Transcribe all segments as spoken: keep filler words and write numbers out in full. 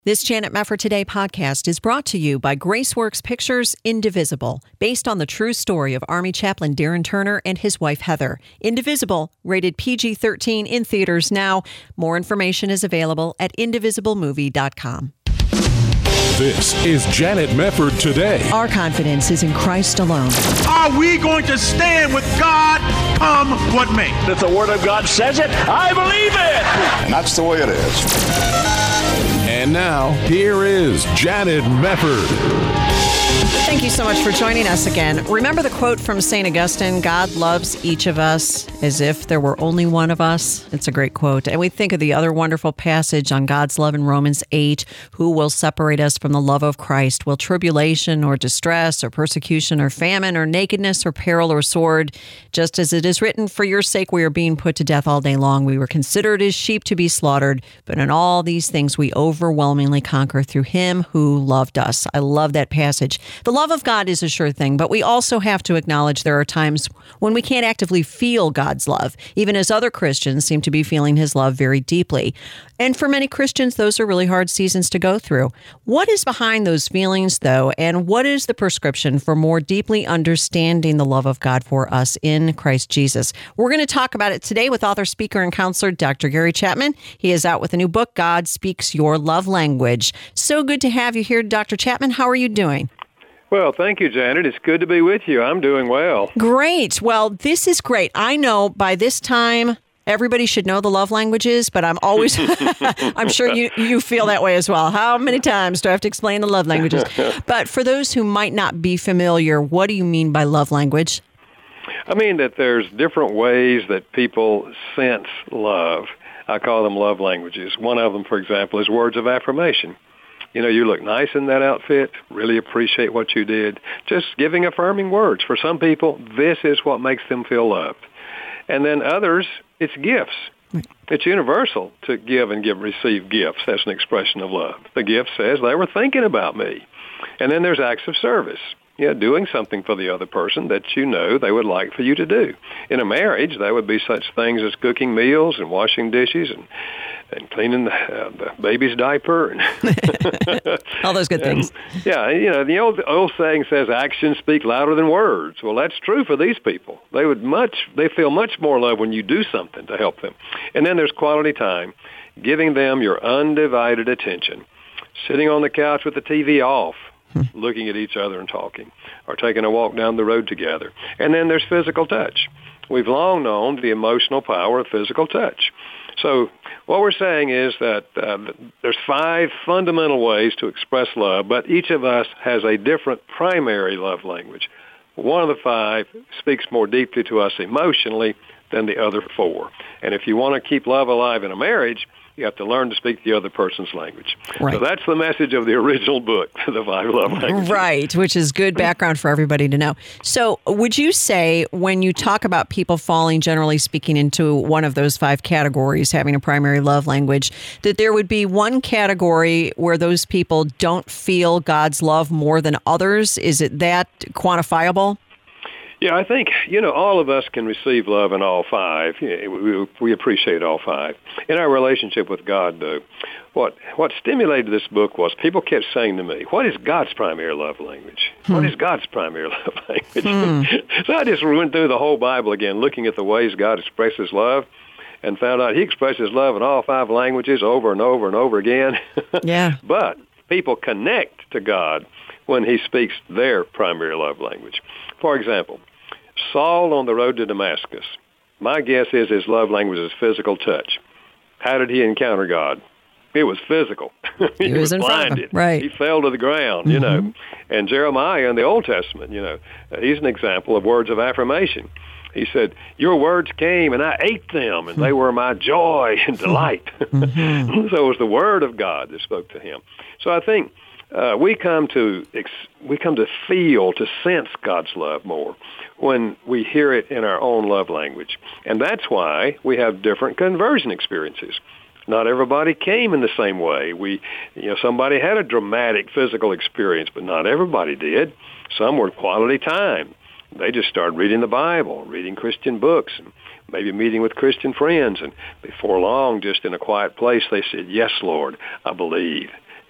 This Janet Mefford Today podcast is brought to you by Graceworks Pictures' Indivisible, based on the true story of Army Chaplain Darren Turner and his wife Heather. Indivisible, rated P G thirteen, in theaters now. More information is available at indivisible movie dot com. This is Janet Mefford Today. Our confidence is in Christ alone. Are we going to stand with God, come what may? If the Word of God says it, I believe it. And that's the way it is. And now, here is Janet Mefford. Thank you so much for joining us again. Remember the quote from Saint Augustine, God loves each of us as if there were only one of us? It's a great quote. And we think of the other wonderful passage on God's love in Romans eight. Who will separate us from the love of Christ? Will tribulation or distress or persecution or famine or nakedness or peril or sword? Just as it is written, for your sake we are being put to death all day long. We were considered as sheep to be slaughtered. But in all these things we overwhelmingly conquer through him who loved us. I love that passage. The love of God is a sure thing, but we also have to acknowledge there are times when we can't actively feel God's love, even as other Christians seem to be feeling his love very deeply. And for many Christians, those are really hard seasons to go through. What is behind those feelings, though, and what is the prescription for more deeply understanding the love of God for us in Christ Jesus? We're going to talk about it today with author, speaker, and counselor Doctor Gary Chapman. He is out with a new book, God Speaks Your Love Language. So good to have you here, Doctor Chapman. How are you doing? Well, thank you, Janet. It's good to be with you. I'm doing well. Great. Well, this is great. I know by this time everybody should know the love languages, but I'm always, I'm sure you, you feel that way as well. How many times do I have to explain the love languages? But for those who might not be familiar, what do you mean by love language? I mean that there's different ways that people sense love. I call them love languages. One of them, for example, is words of affirmation. You know, you look nice in that outfit, really appreciate what you did. Just giving affirming words. For some people, this is what makes them feel loved. And then others, it's gifts. It's universal to give and give, receive gifts as an expression of love. The gift says they were thinking about me. And then there's acts of service. Yeah, doing something for the other person that you know they would like for you to do. In a marriage, there would be such things as cooking meals and washing dishes and and cleaning the, uh, the baby's diaper. And all those good things. And, yeah, you know, the old old saying says actions speak louder than words. Well, that's true for these people. They would much, they feel much more love when you do something to help them. And then there's quality time, giving them your undivided attention, sitting on the couch with the T V off, looking at each other and talking, or taking a walk down the road together. And then there's physical touch. We've long known the emotional power of physical touch. So what we're saying is that uh, there's five fundamental ways to express love, but each of us has a different primary love language. One of the five speaks more deeply to us emotionally than the other four. And if you want to keep love alive in a marriage, you have to learn to speak the other person's language. Right. So that's the message of the original book, The Five Love Languages. Right, which is good background for everybody to know. So would you say when you talk about people falling, generally speaking, into one of those five categories, having a primary love language, that there would be one category where those people don't feel God's love more than others? Is it that quantifiable? Yeah, I think, you know, all of us can receive love in all five. We, we appreciate all five. In our relationship with God, though, what what stimulated this book was people kept saying to me, what is God's primary love language? Hmm. What is God's primary love language? Hmm. So I just went through the whole Bible again, looking at the ways God expresses love, and found out he expresses love in all five languages over and over and over again. Yeah. But people connect to God when he speaks their primary love language. For example, Saul on the road to Damascus, my guess is his love language is physical touch. How did he encounter God? It was physical. he, he was, was in blinded. Front of him. Right. He fell to the ground, mm-hmm. you know. And Jeremiah in the Old Testament, you know, he's an example of words of affirmation. He said, your words came and I ate them and they were my joy and delight. Mm-hmm. So it was the word of God that spoke to him. So I think Uh, we come to ex- we come to feel, to sense God's love more when we hear it in our own love language. And that's why we have different conversion experiences. Not everybody came in the same way. We, you know, somebody had a dramatic physical experience, but not everybody did. Some were quality time. They just started reading the Bible, reading Christian books, and maybe meeting with Christian friends. And before long, just in a quiet place, they said, yes, Lord, I believe.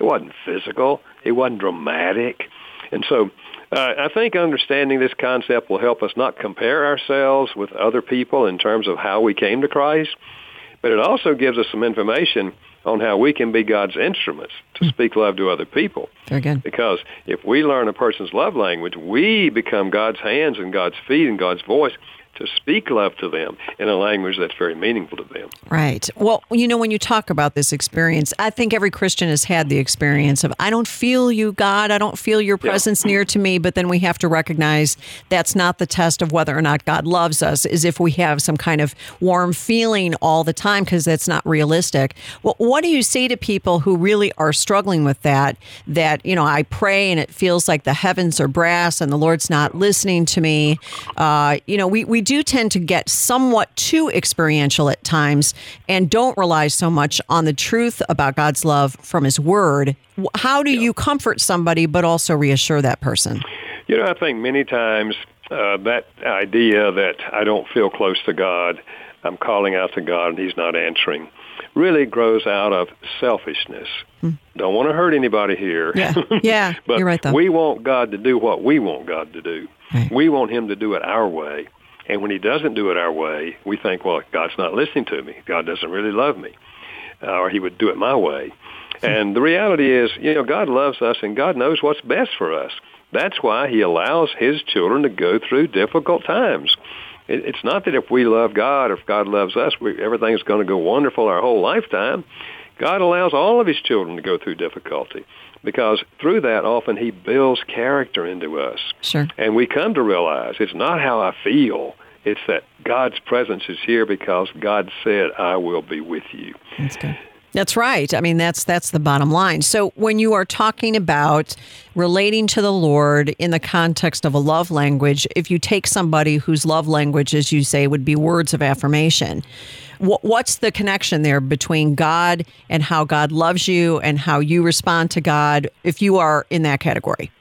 It wasn't physical. It wasn't dramatic. And so uh, I think understanding this concept will help us not compare ourselves with other people in terms of how we came to Christ, but it also gives us some information on how we can be God's instruments to speak love to other people. Very good. Because if we learn a person's love language, we become God's hands and God's feet and God's voice to speak love to them in a language that's very meaningful to them. Right. Well, you know, when you talk about this experience, I think every Christian has had the experience of, I don't feel you, God. I don't feel your presence yeah. near to me. But then we have to recognize that's not the test of whether or not God loves us, is if we have some kind of warm feeling all the time, because that's not realistic. Well, what do you say to people who really are struggling with that, that, you know, I pray and it feels like the heavens are brass and the Lord's not listening to me? Uh, you know, we, we do tend to get somewhat too experiential at times and don't rely so much on the truth about God's love from His Word. How do yeah. you comfort somebody but also reassure that person? You know, I think many times uh, that idea that I don't feel close to God, I'm calling out to God and He's not answering, really grows out of selfishness. Hmm. Don't want to hurt anybody here. Yeah, yeah but you're right, though. We want God to do what we want God to do. Right. We want Him to do it our way. And when He doesn't do it our way, we think, well, God's not listening to me. God doesn't really love me. Uh, or He would do it my way. And the reality is, you know, God loves us and God knows what's best for us. That's why He allows His children to go through difficult times. It, it's not that if we love God, or if God loves us, we, everything's going to go wonderful our whole lifetime. God allows all of His children to go through difficulty, because through that, often He builds character into us. Sure. And we come to realize it's not how I feel. It's that God's presence is here because God said, I will be with you. That's good. That's right. I mean, that's that's the bottom line. So when you are talking about relating to the Lord in the context of a love language, if you take somebody whose love language, as you say, would be words of affirmation, what's the connection there between God and how God loves you and how you respond to God if you are in that category?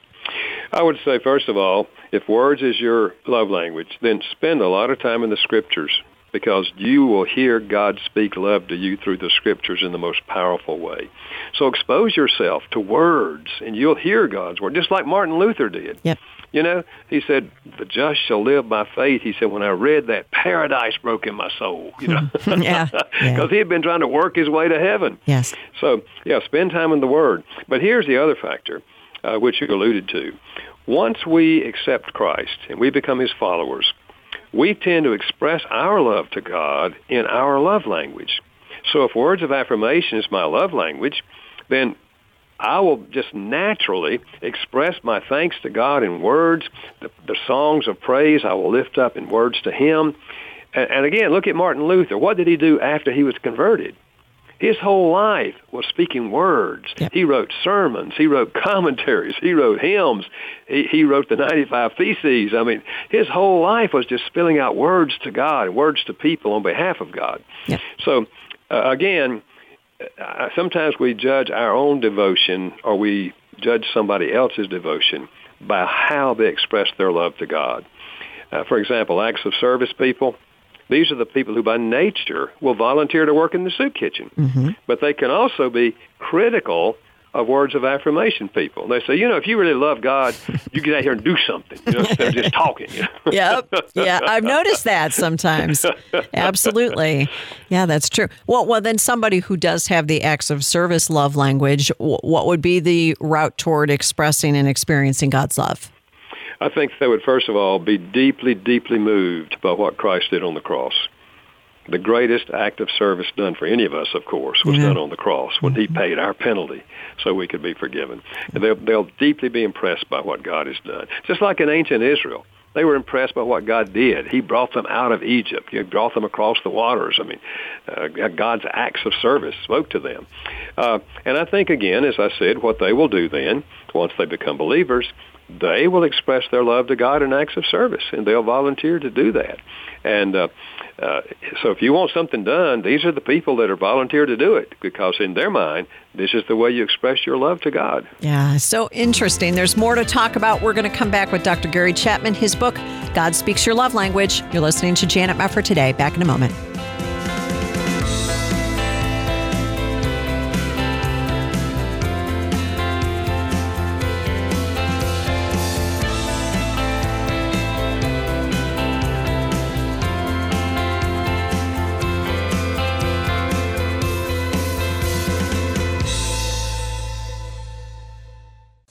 I would say, first of all, if words is your love language, then spend a lot of time in the Scriptures, because you will hear God speak love to you through the Scriptures in the most powerful way. So expose yourself to words, and you'll hear God's word, just like Martin Luther did. Yep. You know, he said, the just shall live by faith. He said, when I read that, paradise broke in my soul, you know, because yeah, yeah. he had been trying to work his way to heaven. Yes. So, yeah, spend time in the Word. But here's the other factor, uh, which you alluded to. Once we accept Christ and we become His followers, we tend to express our love to God in our love language. So if words of affirmation is my love language, then I will just naturally express my thanks to God in words. The, the songs of praise I will lift up in words to Him. And, and again, look at Martin Luther. What did he do after he was converted? His whole life was speaking words. Yep. He wrote sermons. He wrote commentaries. He wrote hymns. He, he wrote the ninety-five Theses. I mean, his whole life was just spilling out words to God, words to people on behalf of God. Yep. So, uh, again, uh, sometimes we judge our own devotion, or we judge somebody else's devotion by how they express their love to God. Uh, for example, acts of service people. These are the people who by nature will volunteer to work in the soup kitchen. Mm-hmm. But they can also be critical of words of affirmation people. They say, you know, if you really love God, you get out here and do something, you know, instead of just talking. You know? Yep. Yeah, I've noticed that sometimes. Absolutely. Yeah, that's true. Well, well, then somebody who does have the acts of service love language, what would be the route toward expressing and experiencing God's love? I think they would, first of all, be deeply, deeply moved by what Christ did on the cross. The greatest act of service done for any of us, of course, was mm-hmm. done on the cross when He paid our penalty so we could be forgiven. And they'll, they'll deeply be impressed by what God has done. Just like in ancient Israel, they were impressed by what God did. He brought them out of Egypt. He brought them across the waters. I mean, uh, God's acts of service spoke to them. Uh, and I think, again, as I said, what they will do then, once they become believers, they will express their love to God in acts of service, and they'll volunteer to do that. And uh, uh, so if you want something done, these are the people that are volunteer to do it, because in their mind, this is the way you express your love to God. Yeah, so interesting. There's more to talk about. We're going to come back with Doctor Gary Chapman, his book, God Speaks Your Love Language. You're listening to Janet Mefford Today. Back in a moment.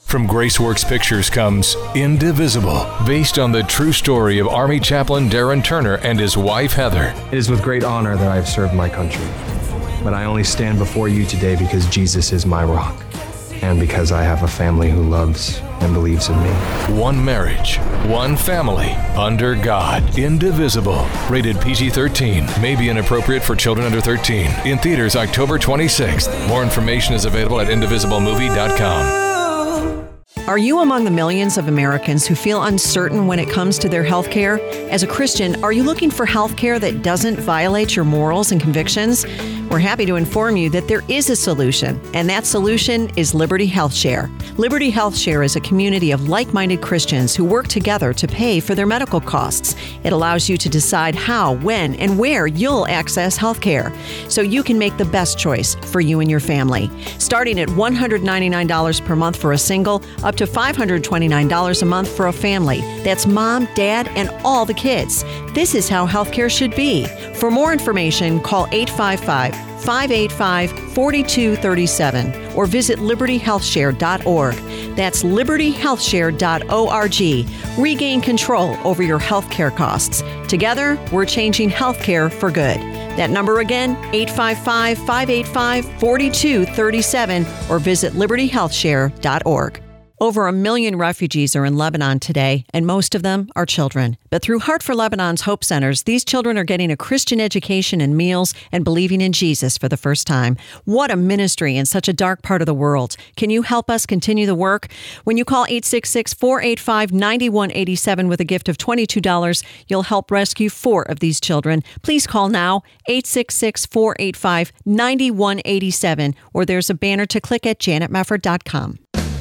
From Graceworks Pictures comes Indivisible, based on the true story of Army Chaplain Darren Turner and his wife Heather. It is with great honor that I have served my country, but I only stand before you today because Jesus is my rock, and because I have a family who loves and believes in me. One marriage, one family, under God. Indivisible. Rated P G thirteen. May be inappropriate for children under thirteen. In theaters October twenty-sixth. More information is available at indivisible movie dot com. Are you among the millions of Americans who feel uncertain when it comes to their health care? As a Christian, are you looking for health care that doesn't violate your morals and convictions? We're happy to inform you that there is a solution, and that solution is Liberty Health Share. Liberty Health Share is a community of like-minded Christians who work together to pay for their medical costs. It allows you to decide how, when, and where you'll access health care, so you can make the best choice for you and your family. Starting at one hundred ninety-nine dollars per month for a single, up to five hundred twenty-nine dollars a month for a family. That's mom, dad, and all the kids. This is how healthcare should be. For more information, call eight five five, five eight five, four two three seven or visit liberty health share dot org. That's liberty health share dot org. Regain control over your healthcare costs. Together, we're changing healthcare for good. That number again, eight five five, five eight five, four two three seven or visit liberty health share dot org. Over a million refugees are in Lebanon today, and most of them are children. But through Heart for Lebanon's Hope Centers, these children are getting a Christian education and meals and believing in Jesus for the first time. What a ministry in such a dark part of the world. Can you help us continue the work? When you call eight six six, four eight five, nine one eight seven with a gift of twenty-two dollars, you'll help rescue four of these children. Please call now, eight six six, four eight five, nine one eight seven, or there's a banner to click at janet mefford dot com.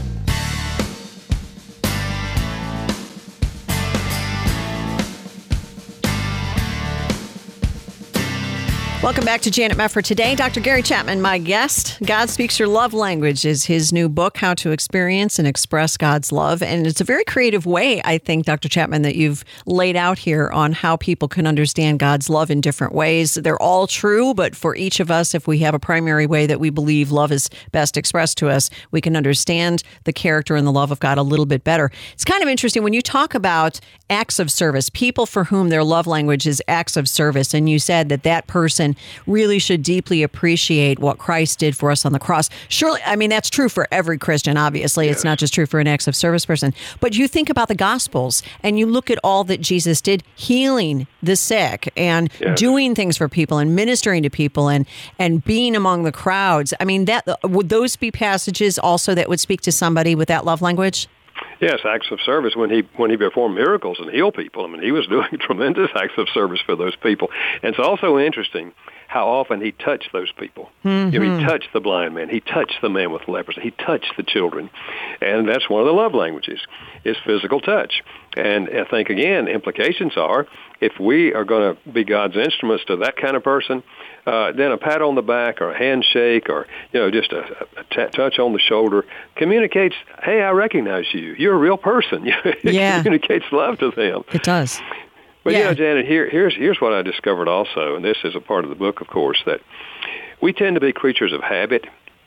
Welcome back to Janet Mefford Today. Doctor Gary Chapman, my guest. God Speaks Your Love Language is his new book, How to Experience and Express God's Love. And it's a very creative way, I think, Doctor Chapman, that you've laid out here on how people can understand God's love in different ways. They're all true, but for each of us, if we have a primary way that we believe love is best expressed to us, we can understand the character and the love of God a little bit better. It's kind of interesting when you talk about acts of service, people for whom their love language is acts of service, and you said that that person really should deeply appreciate what Christ did for us on the cross. Surely, I mean, that's true for every Christian, obviously. Yes. It's not just true for an acts of service person. But you think about the Gospels, and you look at all that Jesus did, healing the sick, and yes. doing things for people, and ministering to people, and, and being among the crowds. I mean, that would those be passages also that would speak to somebody with that love language? Yes, acts of service when he when he performed miracles and healed people. I mean, he was doing tremendous acts of service for those people. And it's also interesting how often he touched those people. Mm-hmm. You know, he touched the blind man. He touched the man with leprosy. He touched the children. And that's one of the love languages, is physical touch. And I think, again, implications are, if we are going to be God's instruments to that kind of person, uh, then a pat on the back or a handshake or, you know, just a, a t- touch on the shoulder communicates, hey, I recognize you. You're a real person. It yeah. communicates love to them. It does. But, yeah. you know, Janet, here, here's, here's what I discovered also, and this is a part of the book, of course, that we tend to be creatures of habit,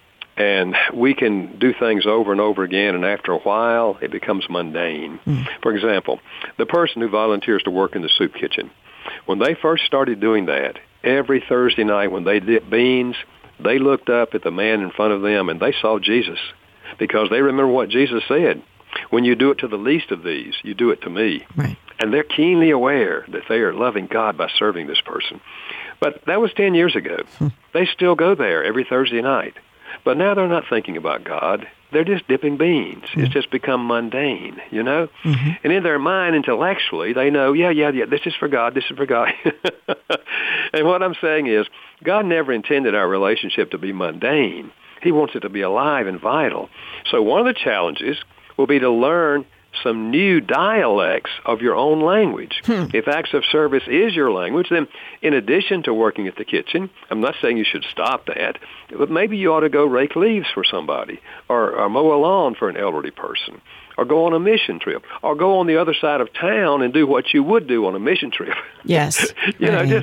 and we can do things over and over again, and after a while, it becomes mundane. Mm. For example, the person who volunteers to work in the soup kitchen, when they first started doing that, every Thursday night when they dipped beans, they looked up at the man in front of them, and they saw Jesus, because they remember what Jesus said. When you do it to the least of these, you do it to me. Right. And they're keenly aware that they are loving God by serving this person. But that was ten years ago. Hmm. They still go there every Thursday night. But now they're not thinking about God. They're just dipping beans. Mm-hmm. It's just become mundane, you know? Mm-hmm. And in their mind, intellectually, they know, yeah, yeah, yeah, this is for God, this is for God. And what I'm saying is, God never intended our relationship to be mundane. He wants it to be alive and vital. So one of the challenges will be to learn some new dialects of your own language. Hmm. If acts of service is your language, then in addition to working at the kitchen, I'm not saying you should stop that, but maybe you ought to go rake leaves for somebody, or, or mow a lawn for an elderly person, or go on a mission trip, or go on the other side of town and do what you would do on a mission trip. Yes. you right. know, just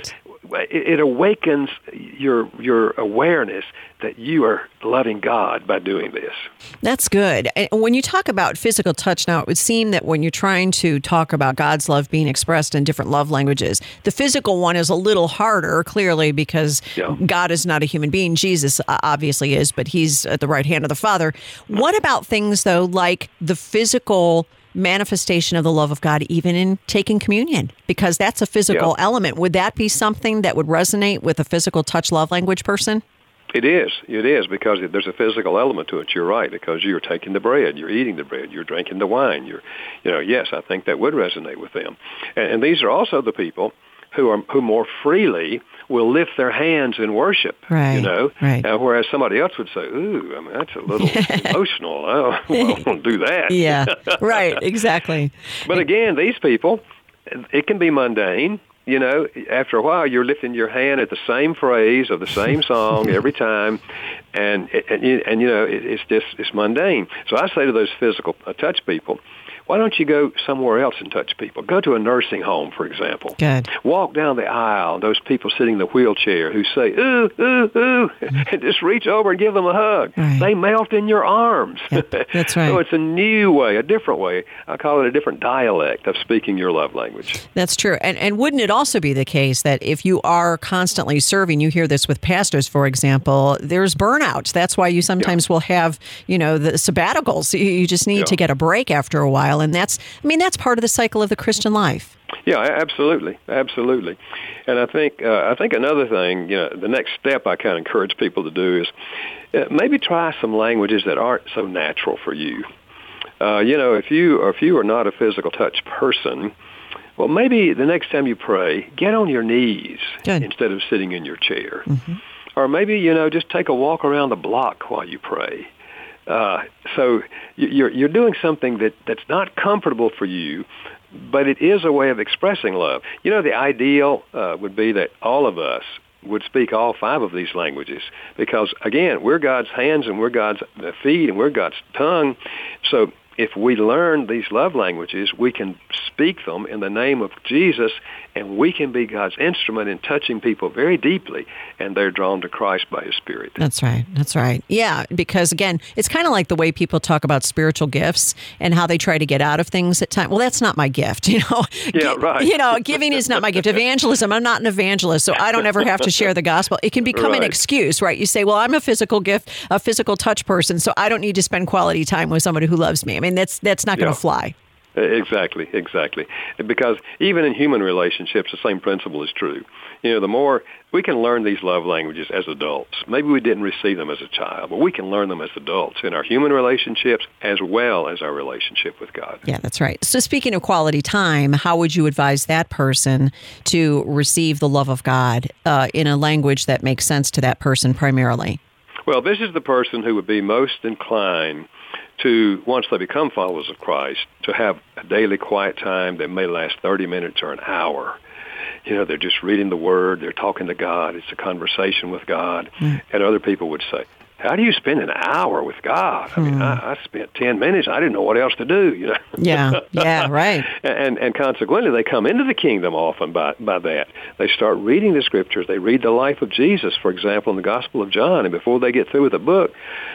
it, it awakens your your awareness that you are loving God by doing this. That's good. And when you talk about physical touch now, it would seem that when you're trying to talk about God's love being expressed in different love languages, the physical one is a little harder, clearly, because yeah. God is not a human being. Jesus obviously is, but he's at the right hand of the Father. What about things, though, like the physical manifestation of the love of God, even in taking communion? Because that's a physical yeah. element. Would that be something that would resonate with a physical touch love language person? It is. It is, because there's a physical element to it. You're right, because you're taking the bread, you're eating the bread, you're drinking the wine. You're, you know, yes, I think that would resonate with them. And, and these are also the people who are who more freely will lift their hands in worship. Right. You know, right. Uh, whereas somebody else would say, "Ooh, I mean, that's a little emotional. I don't, well, I won't do that." Yeah. Right. Exactly. But again, these people, it can be mundane. You know, after a while, you're lifting your hand at the same phrase of the same song every time, and and, and you know, it, it's just it's mundane. So I say to those physical touch people, why don't you go somewhere else and touch people? Go to a nursing home, for example. Good. Walk down the aisle, those people sitting in the wheelchair who say, ooh, ooh, ooh, and just reach over and give them a hug. Right. They melt in your arms. Yep, that's right. So it's a new way, a different way. I call it a different dialect of speaking your love language. That's true. And and wouldn't it also be the case that if you are constantly serving, you hear this with pastors, for example, there's burnout. That's why you sometimes yeah. will have, you know, the sabbaticals. You just need yeah. to get a break after a while. And that's, I mean, that's part of the cycle of the Christian life. Yeah, absolutely, absolutely. And I think uh, I think another thing, you know, the next step I kind of encourage people to do is uh, maybe try some languages that aren't so natural for you. Uh, you know, if you or if you are not a physical touch person, well, maybe the next time you pray, get on your knees Good. Instead of sitting in your chair. Mm-hmm. Or maybe, you know, just take a walk around the block while you pray. Uh, so you're you're doing something that, that's not comfortable for you, but it is a way of expressing love. You know, the ideal uh, would be that all of us would speak all five of these languages because, again, we're God's hands and we're God's feet and we're God's tongue. So if we learn these love languages, we can speak them in the name of Jesus, and we can be God's instrument in touching people very deeply, and they're drawn to Christ by His Spirit. That's right. That's right. Yeah, because, again, it's kind of like the way people talk about spiritual gifts and how they try to get out of things at times. Well, that's not my gift, you know. Yeah, right. You know, giving is not my gift. Evangelism, I'm not an evangelist, so I don't ever have to share the gospel. It can become right. an excuse, right? You say, well, I'm a physical gift, a physical touch person, so I don't need to spend quality time with somebody who loves me. I mean, that's that's not going to yeah. fly. Exactly, exactly. Because even in human relationships, the same principle is true. You know, the more we can learn these love languages as adults. Maybe we didn't receive them as a child, but we can learn them as adults in our human relationships as well as our relationship with God. Yeah, that's right. So speaking of quality time, how would you advise that person to receive the love of God uh, in a language that makes sense to that person primarily? Well, this is the person who would be most inclined to, once they become followers of Christ, to have a daily quiet time that may last thirty minutes or an hour. You know, they're just reading the Word, they're talking to God, it's a conversation with God. Mm. And other people would say, how do you spend an hour with God? I mean, mm. I, I spent ten minutes, I didn't know what else to do, you know. Yeah, yeah, right. and and consequently, they come into the kingdom often by, by that. They start reading the Scriptures, they read the life of Jesus, for example, in the Gospel of John, and before they get through with the book,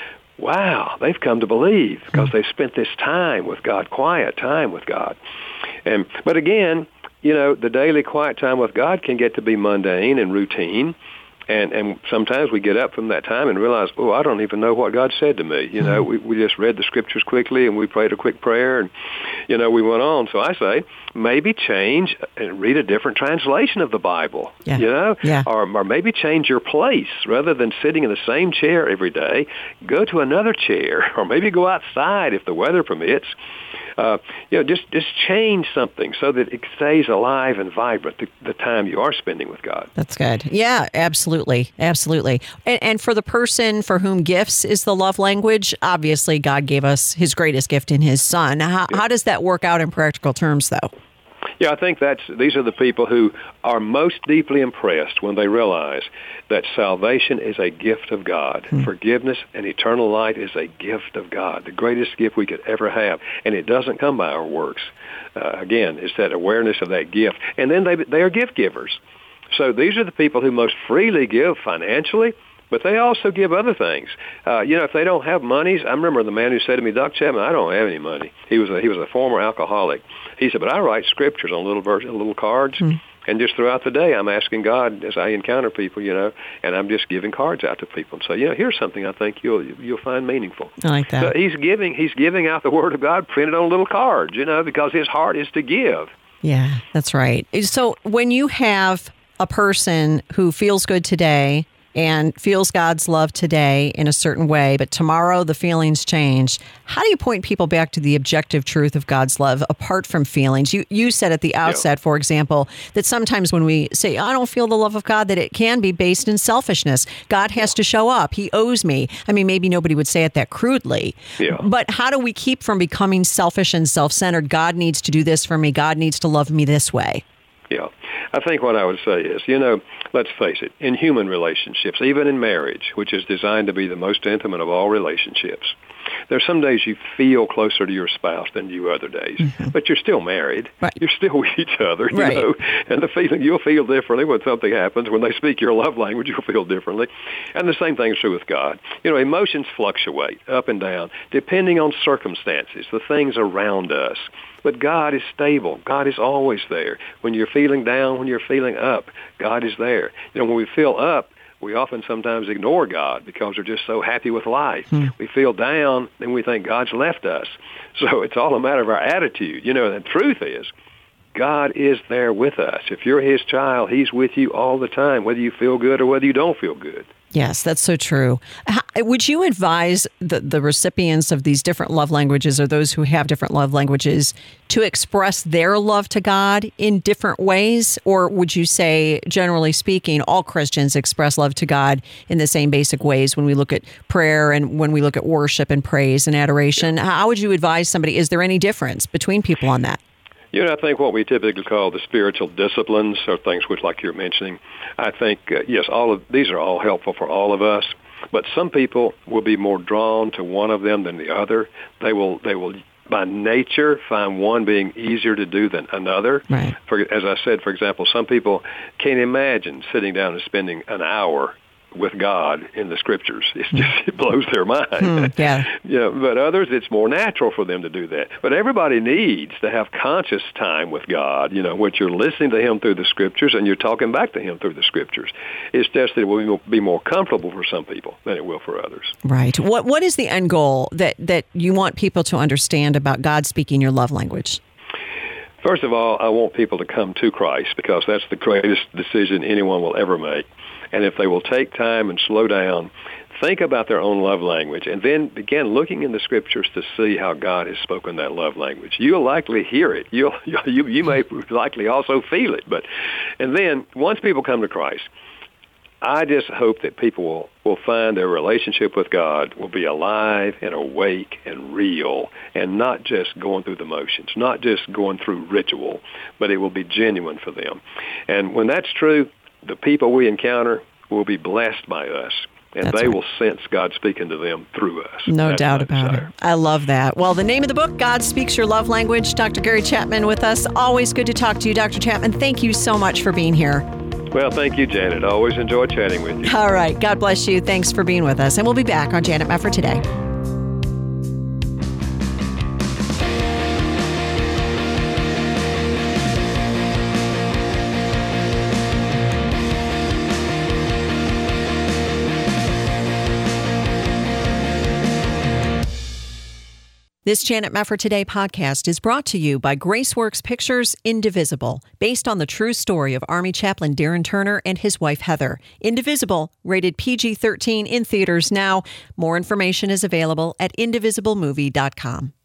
wow, they've come to believe because they've spent this time with God, quiet time with God. And but again, you know, the daily quiet time with God can get to be mundane and routine. And and sometimes we get up from that time and realize, oh, I don't even know what God said to me. You know, we, we just read the Scriptures quickly and we prayed a quick prayer and, you know, we went on. So I say, maybe change and read a different translation of the Bible, yeah. you know, yeah. or, or maybe change your place. Rather than sitting in the same chair every day, go to another chair or maybe go outside if the weather permits. Uh, you know, just, just change something so that it stays alive and vibrant the, the time you are spending with God. That's good. Yeah, absolutely. Absolutely. And, and for the person for whom gifts is the love language, obviously God gave us His greatest gift in His Son. How, yeah. how does that work out in practical terms, though? Yeah, I think that's these are the people who are most deeply impressed when they realize that salvation is a gift of God. Mm. Forgiveness and eternal life is a gift of God, the greatest gift we could ever have. And it doesn't come by our works. Uh, again, it's that awareness of that gift. And then they they are gift givers. So these are the people who most freely give financially, but they also give other things. Uh, you know, if they don't have monies, I remember the man who said to me, Doc Chapman, I don't have any money. He was a, he was a former alcoholic. He said, but I write scriptures on little verse, little cards. Mm. And just throughout the day, I'm asking God as I encounter people, you know, and I'm just giving cards out to people. So, you know, here's something I think you'll you'll find meaningful. I like that. So he's giving he's giving out the Word of God printed on little cards, you know, because his heart is to give. Yeah, that's right. So when you have a person who feels good today and feels God's love today in a certain way, but tomorrow the feelings change, how do you point people back to the objective truth of God's love apart from feelings? You you said at the outset, yeah. for example, that sometimes when we say, I don't feel the love of God, that it can be based in selfishness. God has to show up. He owes me. I mean, maybe nobody would say it that crudely. Yeah. But how do we keep from becoming selfish and self-centered? God needs to do this for me. God needs to love me this way. Yeah. I think what I would say is, you know, let's face it, in human relationships, even in marriage, which is designed to be the most intimate of all relationships, there's some days you feel closer to your spouse than you other days, mm-hmm. but you're still married. Right. You're still with each other, you right. know, and the feeling you'll feel differently when something happens. When they speak your love language, you'll feel differently. And the same thing is true with God. You know, emotions fluctuate up and down depending on circumstances, the things around us. But God is stable. God is always there. When you're feeling down, when you're feeling up, God is there. You know, when we feel up, we often sometimes ignore God because we're just so happy with life. Hmm. We feel down, and we think God's left us. So it's all a matter of our attitude. You know, the truth is, God is there with us. If you're His child, He's with you all the time, whether you feel good or whether you don't feel good. Yes, that's so true. How, would you advise the, the recipients of these different love languages, or those who have different love languages, to express their love to God in different ways? Or would you say, generally speaking, all Christians express love to God in the same basic ways when we look at prayer and when we look at worship and praise and adoration? How would you advise somebody? Is there any difference between people on that? You know, I think what we typically call the spiritual disciplines are things which, like you're mentioning, I think, uh, yes, all of these are all helpful for all of us. But some people will be more drawn to one of them than the other. They will, they will, by nature, find one being easier to do than another. Right. For, as I said, for example, some people can't imagine sitting down and spending an hour with God in the Scriptures. It's just, it blows their mind. Hmm, yeah. Yeah, but others, it's more natural for them to do that. But everybody needs to have conscious time with God, you know, which you're listening to Him through the Scriptures and you're talking back to Him through the Scriptures. It's just that it will be more comfortable for some people than it will for others. Right. What What is the end goal that, that you want people to understand about God speaking your love language? First of all, I want people to come to Christ because that's the greatest decision anyone will ever make. And if they will take time and slow down, think about their own love language, and then begin looking in the Scriptures to see how God has spoken that love language. You'll likely hear it. You'll, you, you may likely also feel it. But, and then once people come to Christ, I just hope that people will, will find their relationship with God will be alive and awake and real, and not just going through the motions, not just going through ritual, but it will be genuine for them. And when that's true, the people we encounter will be blessed by us, and That's they right. will sense God speaking to them through us. No That's doubt about desire. it. I love that. Well, the name of the book, God Speaks Your Love Language. Doctor Gary Chapman with us. Always good to talk to you, Doctor Chapman. Thank you so much for being here. Well, thank you, Janet. I always enjoy chatting with you. All right. God bless you. Thanks for being with us. And we'll be back on Janet Mefford Today. This Janet Mefford Today podcast is brought to you by Graceworks Pictures' Indivisible, based on the true story of Army Chaplain Darren Turner and his wife Heather. Indivisible, rated P G thirteen, in theaters now. More information is available at indivisible movie dot com.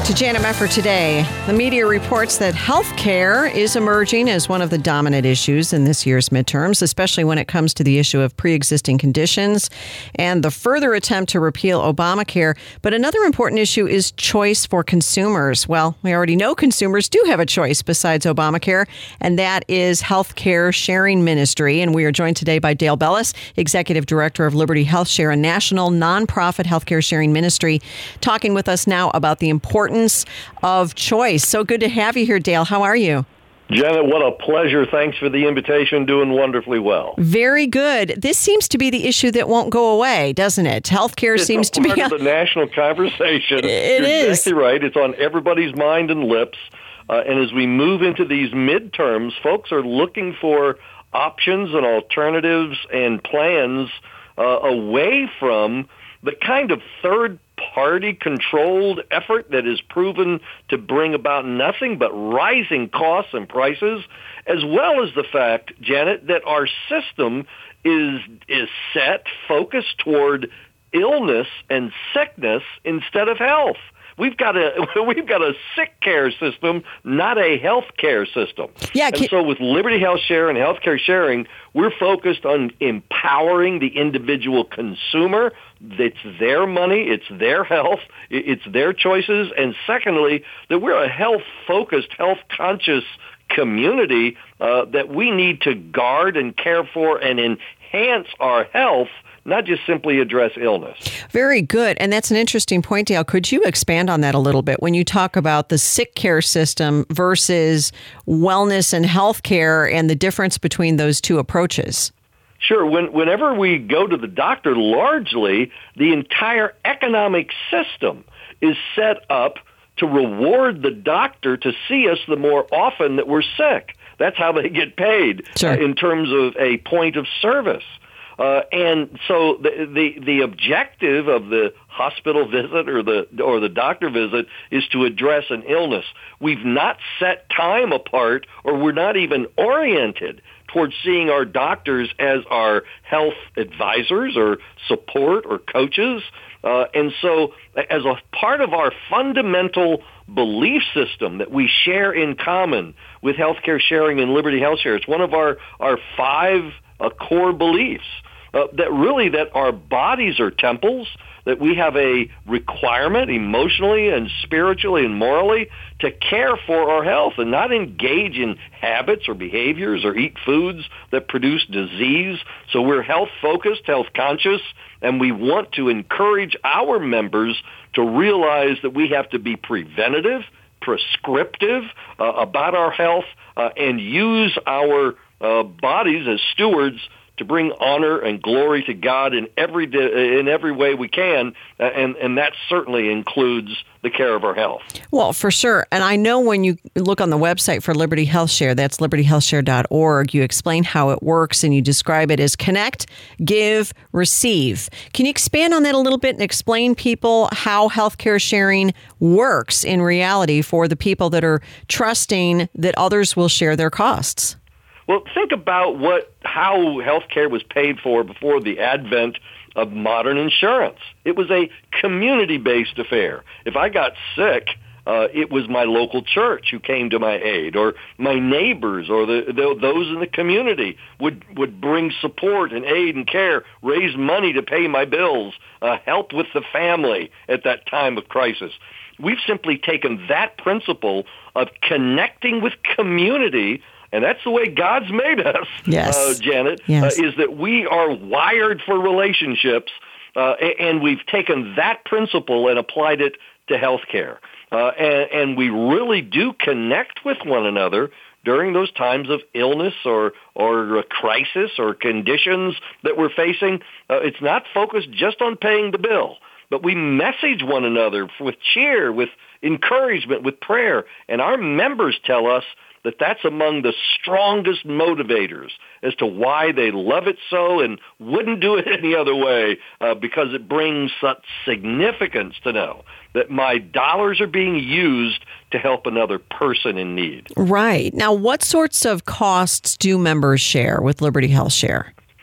back to Janet Mefford today. The media reports that health care is emerging as one of the dominant issues in this year's midterms, especially when it comes to the issue of pre-existing conditions and the further attempt to repeal Obamacare. But another important issue is choice for consumers. Well, we already know consumers do have a choice besides Obamacare, and that is health care sharing ministry. And we are joined today by Dale Bellis, Executive Director of Liberty Health Share, a national nonprofit healthcare sharing ministry, talking with us now about the importance of choice. So good to have you here, Dale. How are you? Janet, what a pleasure. Thanks for the invitation. Doing wonderfully well. Very good. This seems to be the issue that won't go away, doesn't it? Healthcare it's seems a to be part of the national conversation. It You're is. exactly right. It's on everybody's mind and lips. Uh, and as we move into these midterms, folks are looking for options and alternatives and plans uh, away from the kind of third party controlled effort that is proven to bring about nothing but rising costs and prices, as well as the fact, Janet, that our system is is set, focused toward illness and sickness instead of health. We've got a we've got a sick care system, not a health care system. Yeah, and can- so with Liberty Health Share and healthcare sharing, we're focused on empowering the individual consumer. It's their money, it's their health, it's their choices, and secondly, that we're a health-focused, health-conscious community uh, that we need to guard and care for and enhance our health, not just simply address illness. Very good. And that's an interesting point, Dale. Could you expand on that a little bit when you talk about the sick care system versus wellness and health care and the difference between those two approaches? Sure. When, whenever we go to the doctor, largely the entire economic system is set up to reward the doctor to see us the more often that we're sick. That's how they get paid Sure. uh, in terms of a point of service. Uh, and so the, the the objective of the hospital visit or the or the doctor visit is to address an illness. We've not set time apart, or we're not even oriented towards seeing our doctors as our health advisors or support or coaches. Uh, and so as a part of our fundamental belief system that we share in common with healthcare sharing and Liberty Health Share, it's one of our, our five uh, core beliefs, uh, that really that our bodies are temples, that we have a requirement emotionally and spiritually and morally to care for our health and not engage in habits or behaviors or eat foods that produce disease. So we're health-focused, health-conscious, and we want to encourage our members to realize that we have to be preventative, prescriptive uh, about our health, uh, and use our uh, bodies as stewards to bring honor and glory to God in every di- in every way we can, uh, and and that certainly includes the care of our health. Well, for sure. And I know when you look on the website for Liberty Health Share, that's liberty health share dot org, you explain how it works and you describe it as connect, give, receive. Can you expand on that a little bit and explain people how healthcare sharing works in reality for the people that are trusting that others will share their costs? Well, think about what how healthcare was paid for before the advent of modern insurance. It was a community-based affair. If I got sick, uh, it was my local church who came to my aid, or my neighbors, or the, the, those in the community would, would bring support and aid and care, raise money to pay my bills, uh, help with the family at that time of crisis. We've simply taken that principle of connecting with community, and that's the way God's made us, yes. uh, Janet, yes. uh, is that we are wired for relationships, uh, and we've taken that principle and applied it to healthcare. Uh, and, and we really do connect with one another during those times of illness or or a crisis or conditions that we're facing. Uh, it's not focused just on paying the bill, but we message one another with cheer, with encouragement, with prayer. And our members tell us that that's among the strongest motivators as to why they love it so and wouldn't do it any other way, uh, because it brings such significance to know that my dollars are being used to help another person in need. Right. Now, what sorts of costs do members share with Liberty Health Share?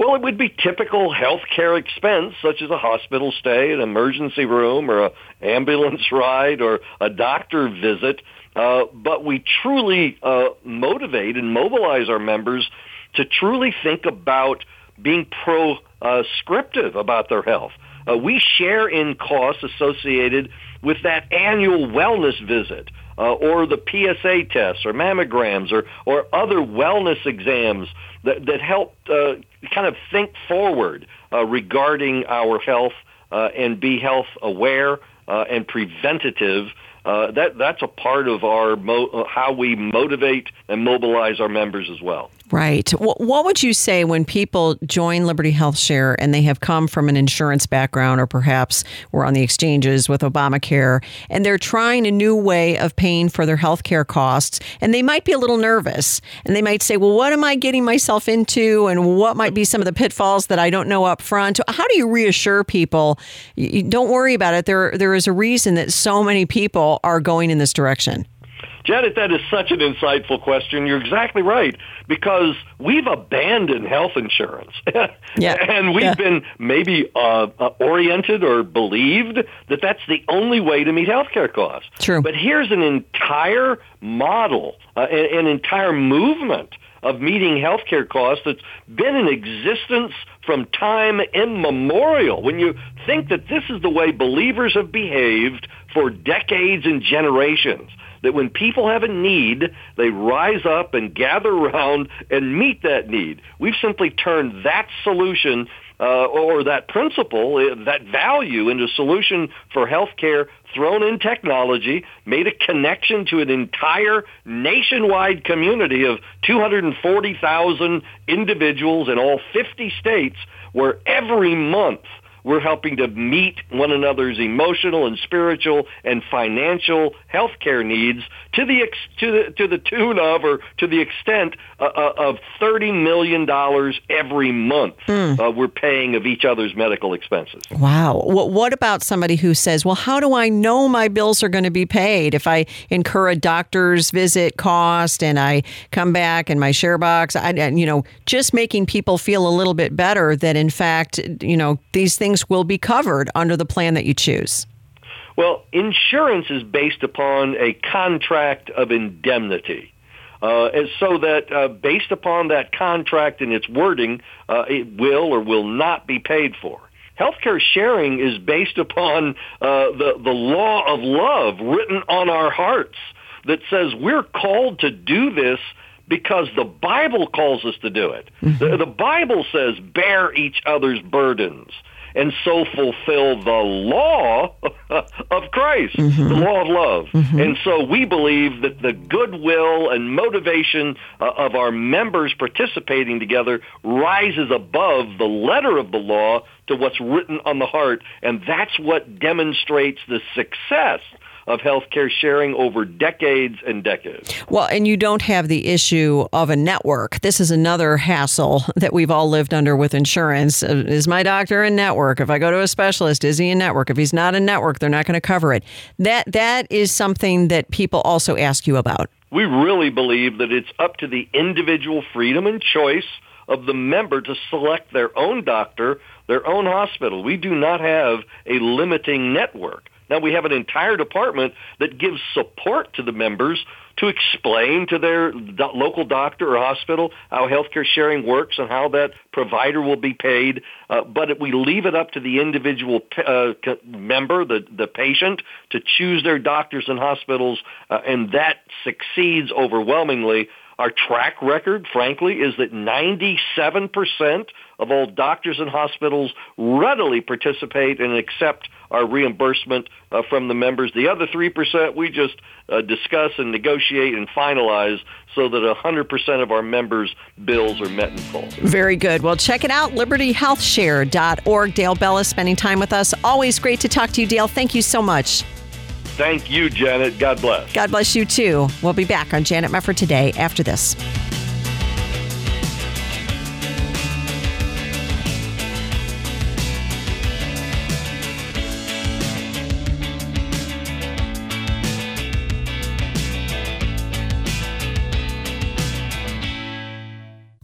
Well, it would be typical healthcare expense, such as a hospital stay, an emergency room, or an ambulance ride, or a doctor visit. Uh, but we truly uh, motivate and mobilize our members to truly think about being proscriptive about their health. Uh, we share in costs associated with that annual wellness visit, uh, or the P S A tests, or mammograms, or, or other wellness exams that, that help uh, kind of think forward uh, regarding our health uh, and be health aware uh, and preventative. Uh, that that's a part of our mo- how we motivate and mobilize our members as well. Right. What would you say when people join Liberty Health Share and they have come from an insurance background, or perhaps were on the exchanges with Obamacare, and they're trying a new way of paying for their health care costs, and they might be a little nervous, and they might say, well, what am I getting myself into, and what might be some of the pitfalls that I don't know up front? How do you reassure people, you don't worry about it, there there is a reason that so many people are going in this direction? Janet, that is such an insightful question. You're exactly right, because we've abandoned health insurance. Yeah. And we've yeah. been maybe uh, uh, oriented or believed that that's the only way to meet healthcare costs. True. But here's an entire model, uh, an, an entire movement of meeting healthcare costs that's been in existence from time immemorial. When you think that this is the way believers have behaved for decades and generations, that when people have a need, they rise up and gather around and meet that need. We've simply turned that solution uh, or that principle, that value, into a solution for healthcare, thrown in technology, made a connection to an entire nationwide community of two hundred forty thousand individuals in all fifty states, where every month we're helping to meet one another's emotional and spiritual and financial health care needs to the ex- to the to the tune of, or to the extent uh, of thirty million dollars every month. Mm. Uh, we're paying of each other's medical expenses. Wow. What about somebody who says, well, how do I know my bills are going to be paid if I incur a doctor's visit cost and I come back and my share box, I, you know, just making people feel a little bit better that, in fact, you know, these things will be covered under the plan that you choose? Well, insurance is based upon a contract of indemnity. Uh, and so that uh, based upon that contract and its wording, uh, it will or will not be paid for. Healthcare sharing is based upon uh, the, the law of love written on our hearts that says we're called to do this because the Bible calls us to do it. Mm-hmm. The, the Bible says bear each other's burdens and so fulfill the law of Christ, mm-hmm. the law of love. Mm-hmm. And so we believe that the goodwill and motivation uh, of our members participating together rises above the letter of the law to what's written on the heart, and that's what demonstrates the success of healthcare sharing over decades and decades. Well, and you don't have the issue of a network. This is another hassle that we've all lived under with insurance. Is my doctor in network? If I go to a specialist, is he in network? If he's not in network, they're not going to cover it. That that is something that people also ask you about. We really believe that it's up to the individual freedom and choice of the member to select their own doctor, their own hospital. We do not have a limiting network. Now, we have an entire department that gives support to the members to explain to their do- local doctor or hospital how healthcare sharing works and how that provider will be paid. Uh, but if we leave it up to the individual uh, member, the, the patient, to choose their doctors and hospitals, uh, and that succeeds overwhelmingly. Our track record, frankly, is that ninety-seven percent of all doctors and hospitals readily participate and accept our reimbursement uh, from the members. The other three percent we just uh, discuss and negotiate and finalize so that one hundred percent of our members' bills are met in full. Very good. Well, check it out, liberty health share dot org. Dale Bellis spending time with us. Always great to talk to you, Dale. Thank you so much. Thank you, Janet. God bless. God bless you, too. We'll be back on Janet Mefford Today after this.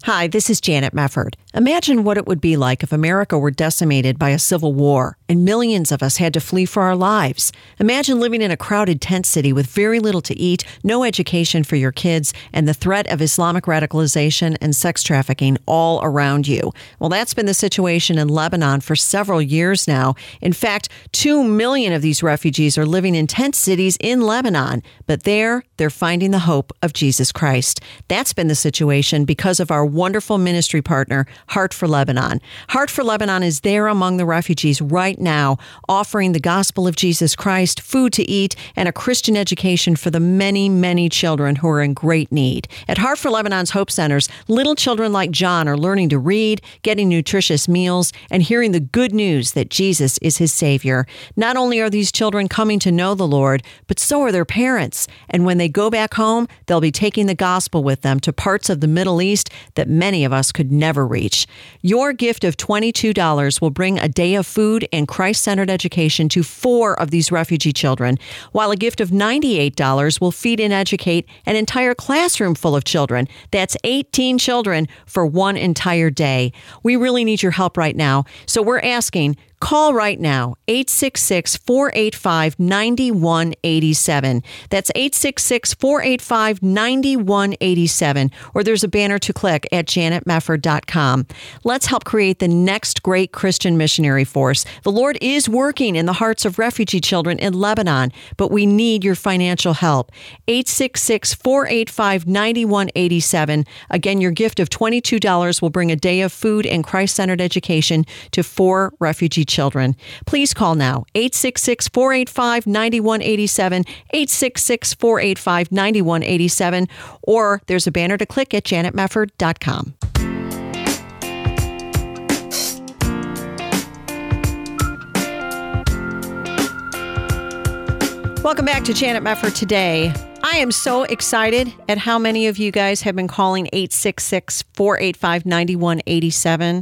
Hi, this is Janet Mefford. Imagine what it would be like if America were decimated by a civil war and millions of us had to flee for our lives. Imagine living in a crowded tent city with very little to eat, no education for your kids, and the threat of Islamic radicalization and sex trafficking all around you. Well, that's been the situation in Lebanon for several years now. In fact, two million of these refugees are living in tent cities in Lebanon, but there they're finding the hope of Jesus Christ. That's been the situation because of our wonderful ministry partner, Heart for Lebanon. Heart for Lebanon is there among the refugees right now, offering the gospel of Jesus Christ, food to eat, and a Christian education for the many, many children who are in great need. At Heart for Lebanon's Hope Centers, little children like John are learning to read, getting nutritious meals, and hearing the good news that Jesus is his Savior. Not only are these children coming to know the Lord, but so are their parents. And when they go back home, they'll be taking the gospel with them to parts of the Middle East that many of us could never reach. Your gift of twenty-two dollars will bring a day of food and Christ-centered education to four of these refugee children, while a gift of ninety-eight dollars will feed and educate an entire classroom full of children. That's eighteen children for one entire day. We really need your help right now, so we're asking, call right now, eight six six, four eight five, nine one eight seven. That's eight six six, four eight five, nine one eight seven. Or there's a banner to click at janet mefford dot com. Let's help create the next great Christian missionary force. The Lord is working in the hearts of refugee children in Lebanon, but we need your financial help. eight six six, four eight five, nine one eight seven. Again, your gift of twenty-two dollars will bring a day of food and Christ-centered education to four refugee children. Please call now, eight six six, four eight five, nine one eight seven, eight six six, four eight five, nine one eight seven, or there's a banner to click at janet mefford dot com. Welcome back to Janet Mefford Today. I am so excited at how many of you guys have been calling eight six six, four eight five, nine one eight seven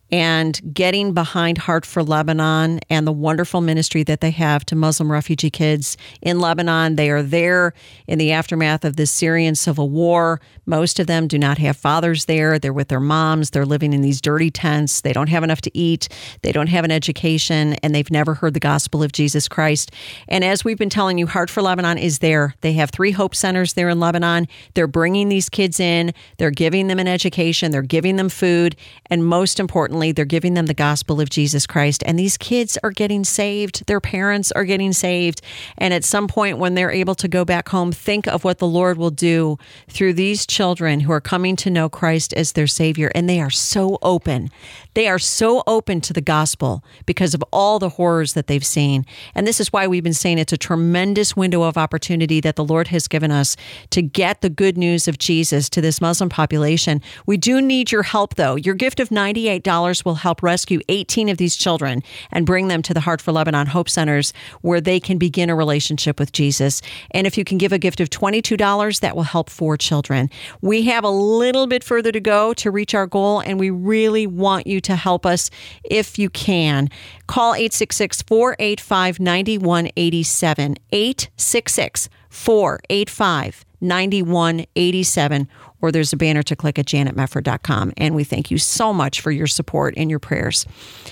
and getting behind Heart for Lebanon and the wonderful ministry that they have to Muslim refugee kids in Lebanon. They are there in the aftermath of the Syrian civil war. Most of them do not have fathers there. They're with their moms. They're living in these dirty tents. They don't have enough to eat. They don't have an education, and they've never heard the gospel of Jesus Christ. And as we've been telling you, Heart for Lebanon is there. They have three Hope Centers there in Lebanon. They're bringing these kids in. They're giving them an education. They're giving them food. And most importantly, they're giving them the gospel of Jesus Christ. And these kids are getting saved. Their parents are getting saved. And at some point when they're able to go back home, think of what the Lord will do through these children who are coming to know Christ as their Savior. And they are so open. They are so open to the gospel because of all the horrors that they've seen. And this is why we've been saying it's a tremendous window of opportunity that the Lord has given us to get the good news of Jesus to this Muslim population. We do need your help, though. Your gift of ninety-eight dollars will help rescue eighteen of these children and bring them to the Heart for Lebanon Hope Centers where they can begin a relationship with Jesus. And if you can give a gift of twenty-two dollars, that will help four children. We have a little bit further to go to reach our goal, and we really want you to help us if you can. Call eight six six, four eight five, nine one eight seven, eight six six, four eight five, nine one eight seven, or there's a banner to click at janet mefford dot com. And we thank you so much for your support and your prayers.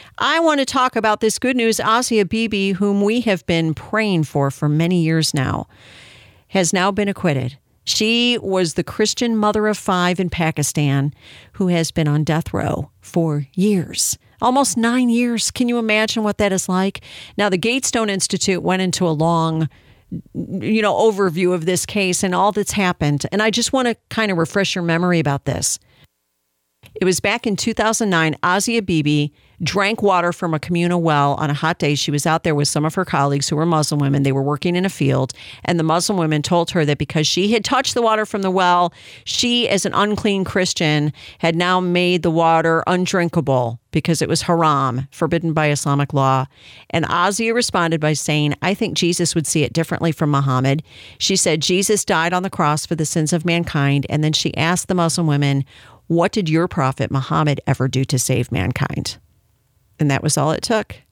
I want to talk about this good news. Asia Bibi, whom we have been praying for for many years now, has now been acquitted. She was the Christian mother of five in Pakistan who has been on death row for years. Almost nine years. Can you imagine what that is like? Now, the Gatestone Institute went into a long you know, overview of this case and all that's happened. And I just want to kind of refresh your memory about this. It was back in two thousand nine, Asia Bibi drank water from a communal well on a hot day. She was out there with some of her colleagues who were Muslim women. They were working in a field, and the Muslim women told her that because she had touched the water from the well, she, as an unclean Christian, had now made the water undrinkable because it was haram, forbidden by Islamic law. And Asia responded by saying, I think Jesus would see it differently from Muhammad. She said, Jesus died on the cross for the sins of mankind. And then she asked the Muslim women, what did your prophet Muhammad ever do to save mankind? And that was all it took.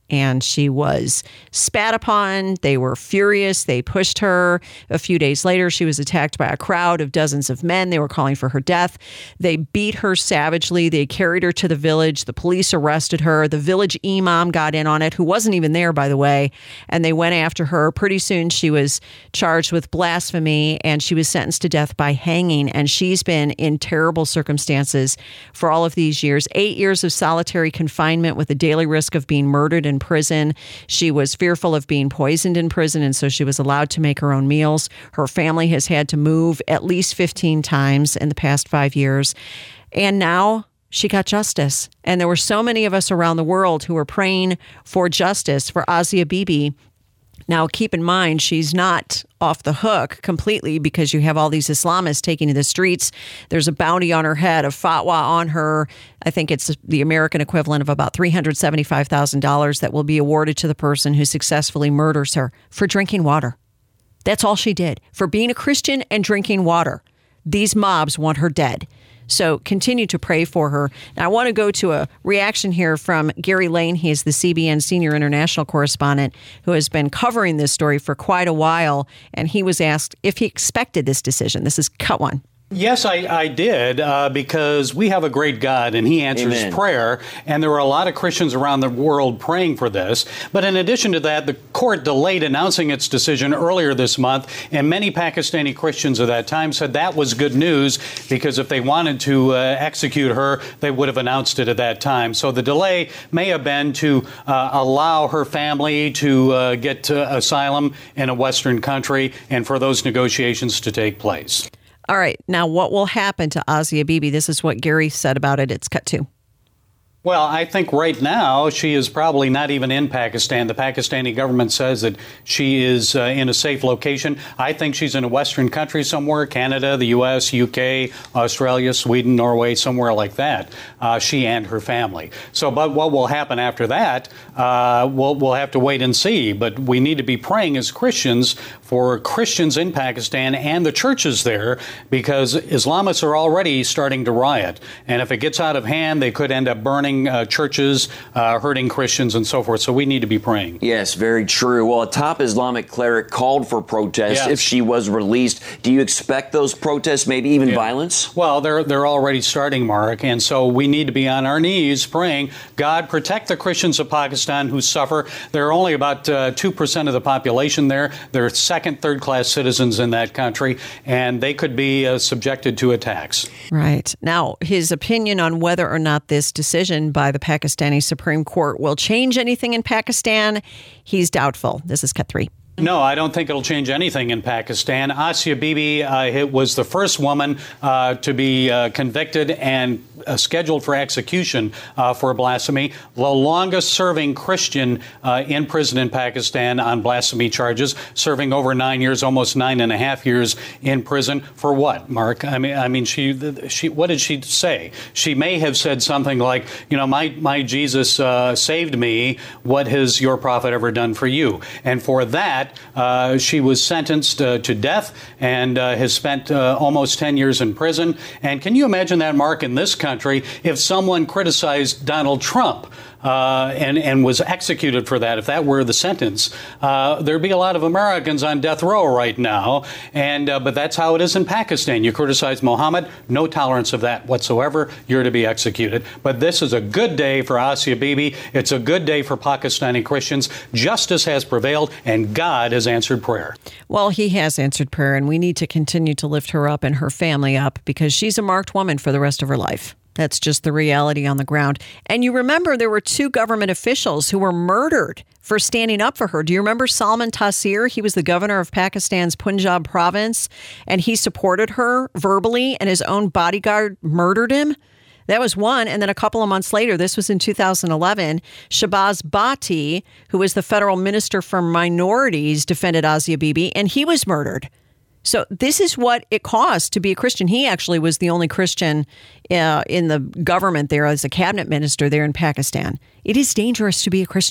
and she was spat upon. They were furious. They pushed her. A few days later, she was attacked by a crowd of dozens of men. They were calling for her death. They beat her savagely. They carried her to the village. The police arrested her. The village imam got in on it, who wasn't even there, by the way, and they went after her. Pretty soon, she was charged with blasphemy, and she was sentenced to death by hanging, and she's been in terrible circumstances for all of these years. Eight years of solitary confinement with the daily risk of being murdered in prison. She was fearful of being poisoned in prison, and so she was allowed to make her own meals. Her family has had to move at least fifteen times in the past five years. And now she got justice. And there were so many of us around the world who were praying for justice for Asia Bibi. Now, keep in mind, she's not off the hook completely because you have all these Islamists taking to the streets. There's a bounty on her head, a fatwa on her. I think it's the American equivalent of about three hundred seventy-five thousand dollars that will be awarded to the person who successfully murders her for drinking water. That's all she did, for being a Christian and drinking water. These mobs want her dead. So continue to pray for her. Now, I want to go to a reaction here from Gary Lane. He is the C B N senior international correspondent who has been covering this story for quite a while. And he was asked if he expected this decision. This is cut one. Yes, I, I did, uh, because we have a great God and he answers Amen. prayer. And there were a lot of Christians around the world praying for this. But in addition to that, the court delayed announcing its decision earlier this month. And many Pakistani Christians at that time said that was good news, because if they wanted to uh, execute her, they would have announced it at that time. So the delay may have been to uh, allow her family to uh, get uh, asylum in a Western country and for those negotiations to take place. All right. Now, what will happen to Asia Bibi? This is what Gary said about it. It's cut two. Well, I think right now she is probably not even in Pakistan. The Pakistani government says that she is uh, in a safe location. I think she's in a Western country somewhere, Canada, the U S, U K, Australia, Sweden, Norway, somewhere like that, uh, she and her family. So, but what will happen after that, uh, we'll, we'll have to wait and see. But we need to be praying as Christians for Christians in Pakistan and the churches there, because Islamists are already starting to riot. And if it gets out of hand, they could end up burning Uh, churches, uh, hurting Christians and so forth. So we need to be praying. Yes, very true. Well, a top Islamic cleric called for protests yes. if she was released. Do you expect those protests, maybe even yeah. violence? Well, they're they're already starting, Mark. And so we need to be on our knees praying, God, protect the Christians of Pakistan who suffer. There are only about uh, two percent of the population there. They're second, third class citizens in that country, and they could be uh, subjected to attacks. Right. Now, his opinion on whether or not this decision by the Pakistani Supreme Court will change anything in Pakistan, he's doubtful. This is cut three. No, I don't think it'll change anything in Pakistan. Asia Bibi uh, was the first woman uh, to be uh, convicted and uh, scheduled for execution uh, for blasphemy. The longest-serving Christian uh, in prison in Pakistan on blasphemy charges, serving over nine years, almost nine and a half years in prison for what, Mark? I mean, I mean, she, she, what did she say? She may have said something like, you know, my my Jesus uh, saved me. What has your prophet ever done for you? And for that, Uh, she was sentenced uh, to death and uh, has spent uh, almost ten years in prison. And can you imagine that, Mark, in this country, if someone criticized Donald Trump uh, and, and was executed for that, if that were the sentence, uh, there'd be a lot of Americans on death row right now. And uh, but that's how it is in Pakistan. You criticize Muhammad, no tolerance of that whatsoever. You're to be executed. But this is a good day for Asia Bibi. It's a good day for Pakistani Christians. Justice has prevailed, and God has answered prayer. Well, he has answered prayer, and we need to continue to lift her up and her family up, because she's a marked woman for the rest of her life. That's just the reality on the ground. And you remember there were two government officials who were murdered for standing up for her. Do you remember Salman Taseer? He was the governor of Pakistan's Punjab province, and he supported her verbally, and his own bodyguard murdered him. That was one. And then a couple of months later, this was in two thousand eleven, Shahbaz Bhatti, who was the federal minister for minorities, defended Asia Bibi, and he was murdered. So this is what it costs to be a Christian. He actually was the only Christian uh, in the government there as a cabinet minister there in Pakistan. It is dangerous to be a Christian.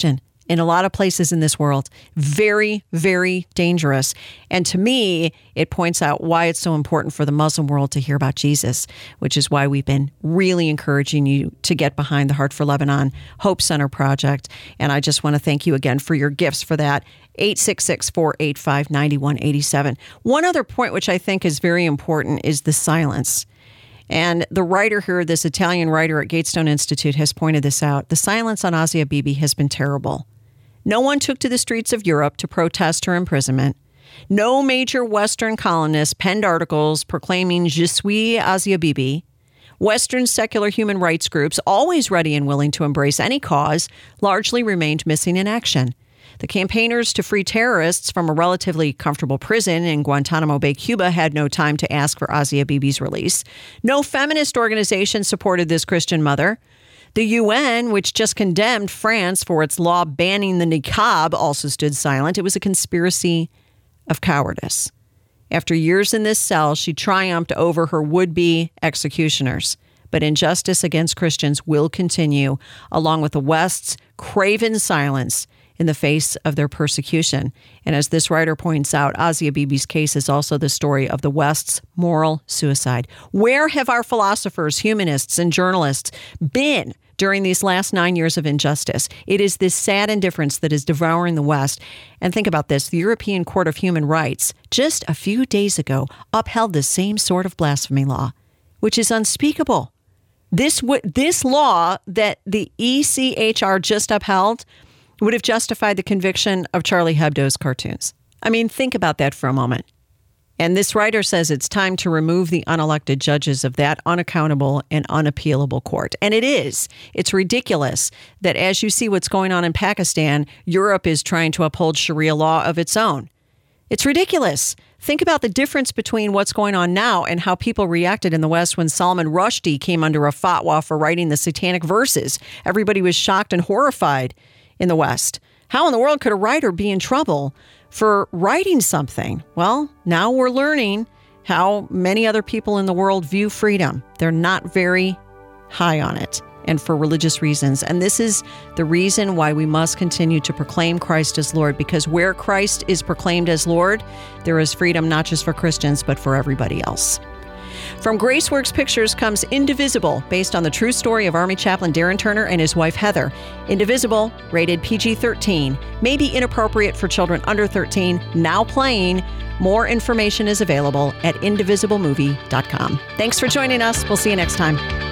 in a lot of places in this world. Very, very dangerous. And to me, it points out why it's so important for the Muslim world to hear about Jesus, which is why we've been really encouraging you to get behind the Heart for Lebanon Hope Center project. And I just want to thank you again for your gifts for that. eight six six, four eight five, nine one eight seven. One other point which I think is very important is the silence. And the writer here, this Italian writer at Gatestone Institute, has pointed this out. The silence on Asia Bibi has been terrible. No one took to the streets of Europe to protest her imprisonment. No major Western colonists penned articles proclaiming Je suis Asia Bibi. Western secular human rights groups, always ready and willing to embrace any cause, largely remained missing in action. The campaigners to free terrorists from a relatively comfortable prison in Guantanamo Bay, Cuba, had no time to ask for Asia Bibi's release. No feminist organization supported this Christian mother. The U N, which just condemned France for its law banning the niqab, also stood silent. It was a conspiracy of cowardice. After years in this cell, she triumphed over her would-be executioners. But injustice against Christians will continue, along with the West's craven silence in the face of their persecution. And as this writer points out, Asia Bibi's case is also the story of the West's moral suicide. Where have our philosophers, humanists, and journalists been during these last nine years of injustice? It is this sad indifference that is devouring the West. And think about this. The European Court of Human Rights just a few days ago upheld the same sort of blasphemy law, which is unspeakable. This, w- this law that the E C H R just upheld would have justified the conviction of Charlie Hebdo's cartoons. I mean, think about that for a moment. And this writer says it's time to remove the unelected judges of that unaccountable and unappealable court. And it is. It's ridiculous that as you see what's going on in Pakistan, Europe is trying to uphold Sharia law of its own. It's ridiculous. Think about the difference between what's going on now and how people reacted in the West when Salman Rushdie came under a fatwa for writing the satanic verses. Everybody was shocked and horrified in the West. How in the world could a writer be in trouble for writing something? Well, now we're learning how many other people in the world view freedom. They're not very high on it, and for religious reasons. And this is the reason why we must continue to proclaim Christ as Lord, because where Christ is proclaimed as Lord, there is freedom not just for Christians, but for everybody else. From Graceworks Pictures comes Indivisible, based on the true story of Army Chaplain Darren Turner and his wife Heather. Indivisible, rated P G thirteen, may be inappropriate for children under thirteen, now playing. More information is available at indivisible movie dot com. Thanks for joining us. We'll see you next time.